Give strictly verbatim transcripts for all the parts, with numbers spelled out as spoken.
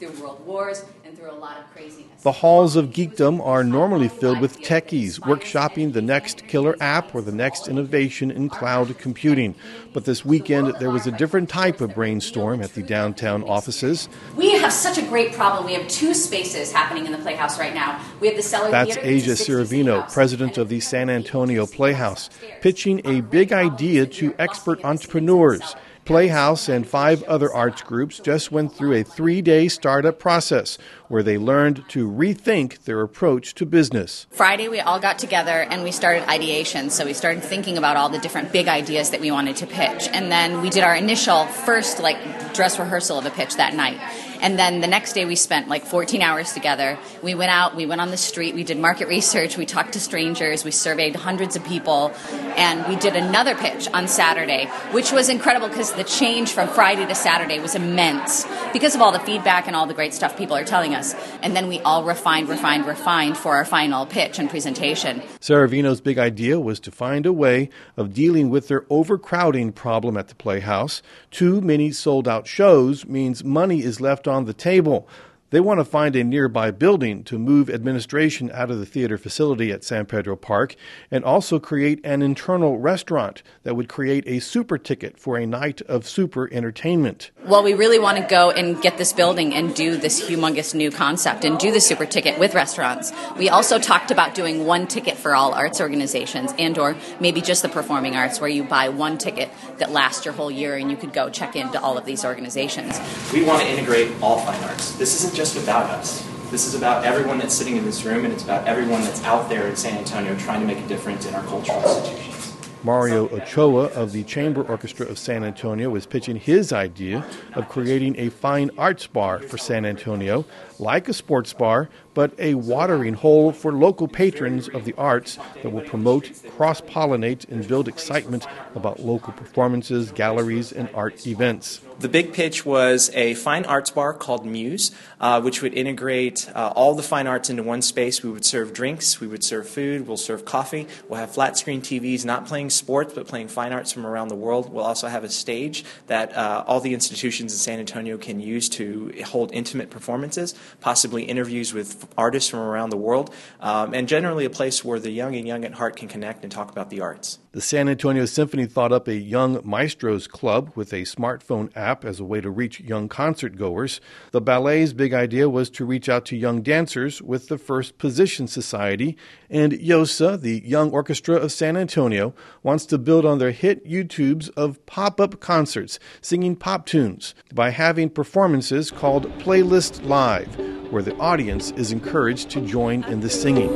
through world wars, and through a lot of craziness. The halls of geekdom are normally filled with techies workshopping the next killer app or the next innovation in cloud computing. But this weekend, there was a different type of brainstorm at the downtown offices. We have such a great problem. We have two spaces happening in the Playhouse right now. We have the Cellar That's Theater. Asia Ciravino, president of the San Antonio Playhouse, pitching a big idea to expert entrepreneurs. Playhouse and five other arts groups just went through a three-day startup process where they learned to rethink their approach to business. Friday, we all got together and we started ideation. So we started thinking about all the different big ideas that we wanted to pitch. And then we did our initial first like dress rehearsal of a pitch that night. And then the next day we spent like fourteen hours together. We went out, we went on the street, we did market research, we talked to strangers, we surveyed hundreds of people, and we did another pitch on Saturday, which was incredible because the change from Friday to Saturday was immense because of all the feedback and all the great stuff people are telling us. And then we all refined, refined, refined for our final pitch and presentation. Ciravino's big idea was to find a way of dealing with their overcrowding problem at the Playhouse. Too many sold-out shows means money is left on the table. They want to find a nearby building to move administration out of the theater facility at San Pedro Park and also create an internal restaurant that would create a super ticket for a night of super entertainment. Well, we really want to go and get this building and do this humongous new concept and do the super ticket with restaurants. We also talked about doing one ticket for all arts organizations and or maybe just the performing arts where you buy one ticket that lasts your whole year and you could go check into all of these organizations. We want to integrate all fine arts. This isn't just about us. This is about everyone that's sitting in this room, and it's about everyone that's out there in San Antonio trying to make a difference in our cultural institutions. Mario Ochoa of the Chamber Orchestra of San Antonio is pitching his idea of creating a fine arts bar for San Antonio, like a sports bar, but a watering hole for local patrons of the arts that will promote, cross-pollinate, and build excitement about local performances, galleries, and art events. The big pitch was a fine arts bar called Muse, uh, which would integrate uh, all the fine arts into one space. We would serve drinks, we would serve food, we'll serve coffee, we'll have flat-screen T Vs not playing sports but playing fine arts from around the world. We'll also have a stage that uh, all the institutions in San Antonio can use to hold intimate performances, possibly interviews with artists from around the world, um, and generally a place where the young and young at heart can connect and talk about the arts. The San Antonio Symphony thought up a Young Maestros Club with a smartphone app as a way to reach young concert goers. The ballet's big idea was to reach out to young dancers with the First Position Society. And YOSA, the Young Orchestra of San Antonio, wants to build on their hit YouTubes of pop-up concerts singing pop tunes by having performances called Playlist Live, where the audience is encouraged to join in the singing.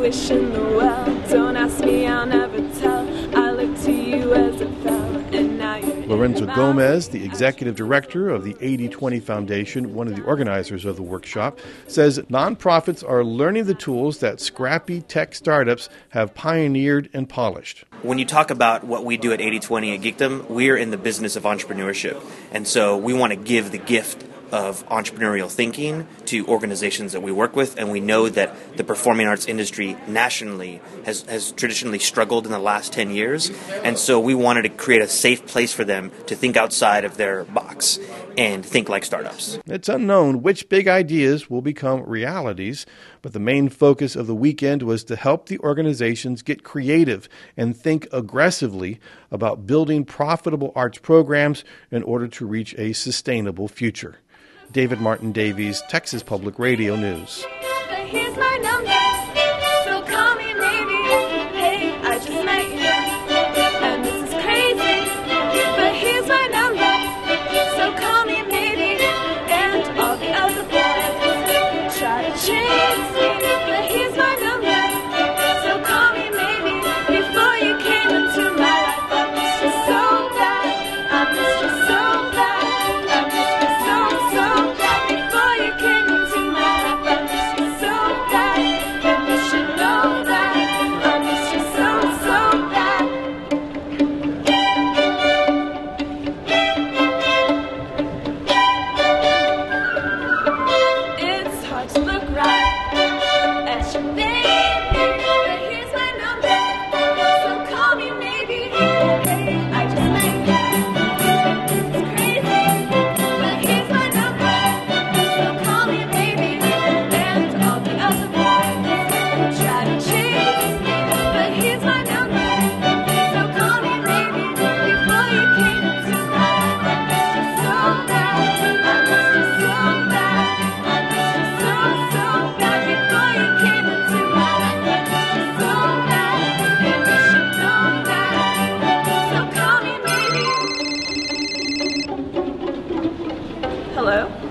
Don't ask me, I'll never tell. I look to you as a fell, and now you're Lorenzo Gomez, the executive director of the eighty twenty Foundation, one of the organizers of the workshop, says nonprofits are learning the tools that scrappy tech startups have pioneered and polished. When you talk about what we do at eighty twenty at Geekdom, we're in the business of entrepreneurship. And so we want to give the gift of entrepreneurial thinking to organizations that we work with, and we know that the performing arts industry nationally has, has traditionally struggled in the last ten years, and so we wanted to create a safe place for them to think outside of their box and think like startups. It's unknown which big ideas will become realities, but the main focus of the weekend was to help the organizations get creative and think aggressively about building profitable arts programs in order to reach a sustainable future. David Martin Davies, Texas Public Radio News. Here's my number, so call me maybe. Hey, I just met you, and this is crazy. But here's my number, so call me maybe. And all the other boys try to chase me, but here's my number, so call me maybe. Before you came into my life, I missed you so bad. I missed you so bad. I missed you so, so bad. Before you came into my life, I missed you so bad. And you should know that I missed you so, so bad. It's hard to look right at your baby, but here's my number, so call me maybe. Hey, I just met you, it's crazy, but here's my number, so call me maybe. Hello?